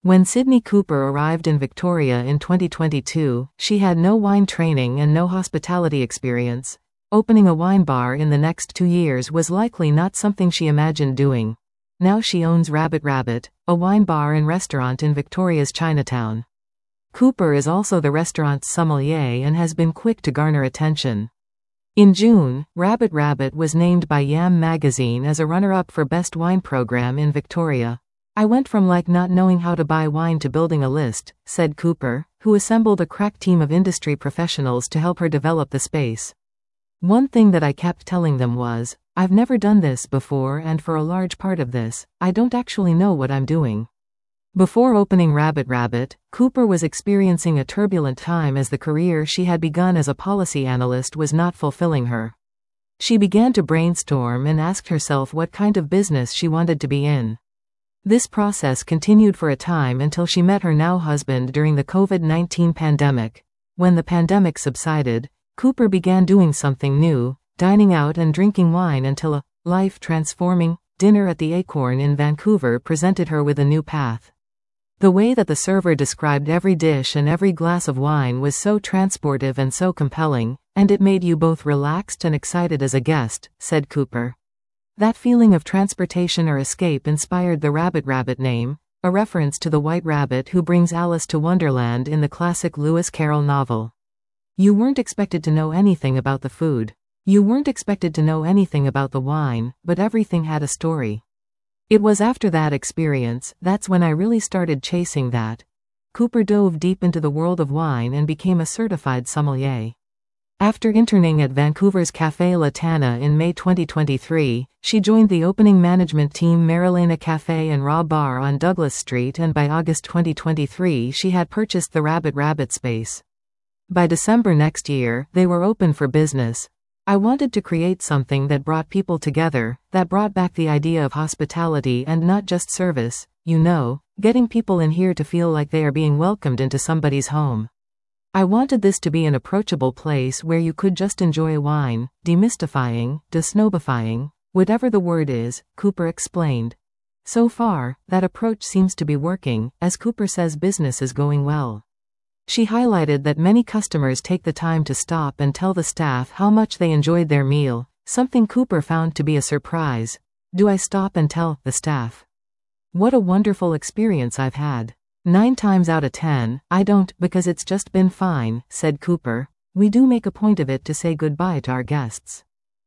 When Sydney Cooper arrived in Victoria in 2022, she had no wine training and no hospitality experience. Opening a wine bar in the next 2 years was likely not something she imagined doing. Now she owns Rabbit Rabbit, a wine bar and restaurant in Victoria's Chinatown. Cooper is also the restaurant's sommelier and has been quick to garner attention. In June, Rabbit Rabbit was named by Yam magazine as a runner-up for Best Wine Program in Victoria. "I went from not knowing how to buy wine to building a list," said Cooper, who assembled a crack team of industry professionals to help her develop the space. "One thing that I kept telling them was, I've never done this before, and for a large part of this, I don't actually know what I'm doing." Before opening Rabbit Rabbit, Cooper was experiencing a turbulent time as the career she had begun as a policy analyst was not fulfilling her. She began to brainstorm and asked herself what kind of business she wanted to be in. This process continued for a time until she met her now husband during the COVID-19 pandemic. When the pandemic subsided, Cooper began doing something new, dining out and drinking wine until a life-transforming dinner at the Acorn in Vancouver presented her with a new path. The way that the server described every dish and every glass of wine was so transportive and so compelling, and it made you both relaxed and excited as a guest, said Cooper. That feeling of transportation or escape inspired the Rabbit Rabbit name, a reference to the white rabbit who brings Alice to Wonderland in the classic Lewis Carroll novel. You weren't expected to know anything about the food. You weren't expected to know anything about the wine, but everything had a story. It was after that experience, that's when I really started chasing that. Cooper dove deep into the world of wine and became a certified sommelier. After interning at Vancouver's Café La Tana in May 2023, she joined the opening management team Marilena Café and Raw Bar on Douglas Street, and by August 2023 she had purchased the Rabbit Rabbit space. By December next year, they were open for business. "I wanted to create something that brought people together, that brought back the idea of hospitality and not just service, getting people in here to feel like they are being welcomed into somebody's home. I wanted this to be an approachable place where you could just enjoy wine, demystifying, desnobifying, whatever the word is," Cooper explained. So far, that approach seems to be working, as Cooper says business is going well. She highlighted that many customers take the time to stop and tell the staff how much they enjoyed their meal, something Cooper found to be a surprise. "Do I stop and tell the staff what a wonderful experience I've had? 9 times out of 10, I don't, because it's just been fine," said Cooper. "We do make a point of it to say goodbye to our guests.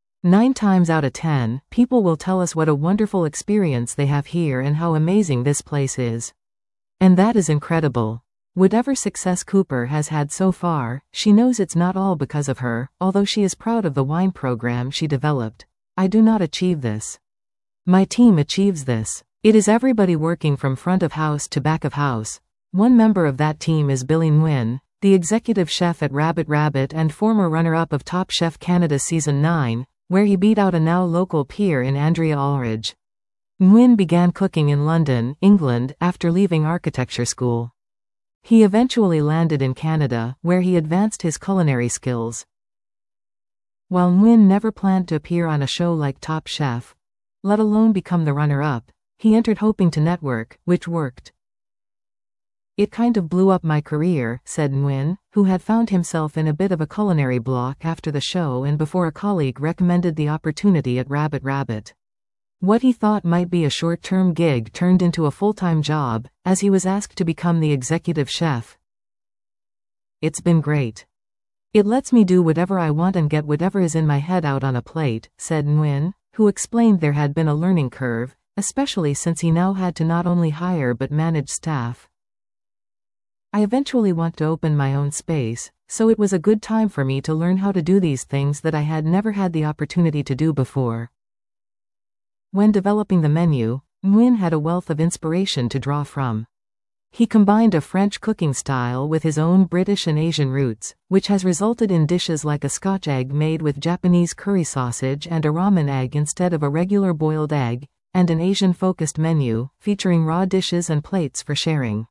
9 times out of 10, people will tell us what a wonderful experience they have here and how amazing this place is. And that is incredible." Whatever success Cooper has had so far, she knows it's not all because of her, although she is proud of the wine program she developed. "I do not achieve this. My team achieves this. It is everybody working from front of house to back of house." One member of that team is Billy Nguyen, the executive chef at Rabbit Rabbit and former runner-up of Top Chef Canada Season 9, where he beat out a now local peer in Andrea Ulrich. Nguyen began cooking in London, England, after leaving architecture school. He eventually landed in Canada, where he advanced his culinary skills. While Nguyen never planned to appear on a show like Top Chef, let alone become the runner-up, he entered hoping to network, which worked. "It kind of blew up my career," said Nguyen, who had found himself in a bit of a culinary block after the show and before a colleague recommended the opportunity at Rabbit Rabbit. What he thought might be a short-term gig turned into a full-time job, as he was asked to become the executive chef. "It's been great. It lets me do whatever I want and get whatever is in my head out on a plate," said Nguyen, who explained there had been a learning curve, especially since he now had to not only hire but manage staff. "I eventually want to open my own space, so it was a good time for me to learn how to do these things that I had never had the opportunity to do before." When developing the menu, Nguyen had a wealth of inspiration to draw from. He combined a French cooking style with his own British and Asian roots, which has resulted in dishes like a Scotch egg made with Japanese curry sausage and a ramen egg instead of a regular boiled egg, and an Asian-focused menu, featuring raw dishes and plates for sharing.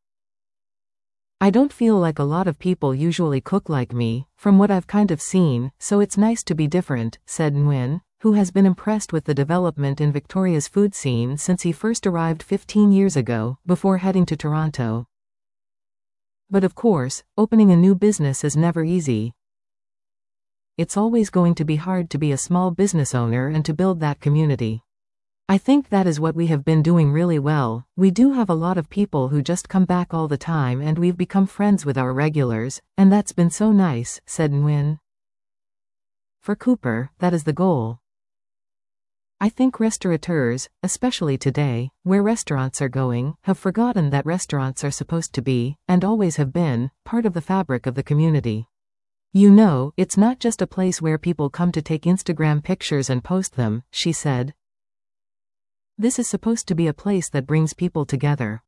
"I don't feel like a lot of people usually cook like me, from what I've kind of seen, so it's nice to be different," said Nguyen, who has been impressed with the development in Victoria's food scene since he first arrived 15 years ago, before heading to Toronto. But of course, opening a new business is never easy. It's always going to be hard to be a small business owner and to build that community. I think that is what we have been doing really well. We do have a lot of people who just come back all the time and we've become friends with our regulars, and that's been so nice, said Nguyen. For Cooper, that is the goal. I think restaurateurs, especially today, where restaurants are going, have forgotten that restaurants are supposed to be, and always have been, part of the fabric of the community. You know, it's not just a place where people come to take Instagram pictures and post them, she said. This is supposed to be a place that brings people together.